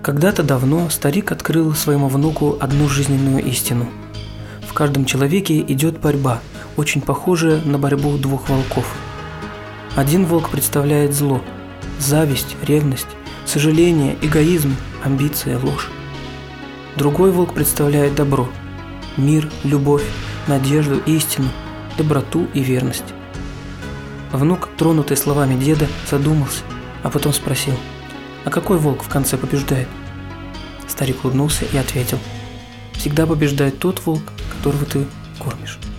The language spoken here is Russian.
Когда-то давно старик открыл своему внуку одну жизненную истину. В каждом человеке идет борьба, очень похожая на борьбу двух волков. Один волк представляет зло – зависть, ревность, сожаление, эгоизм, амбиция, ложь. Другой волк представляет добро – мир, любовь, надежду, истину, доброту и верность. Внук, тронутый словами деда, задумался, а потом спросил: «А какой волк в конце побеждает?» Старик улыбнулся и ответил: «Всегда побеждает тот волк, которого ты кормишь».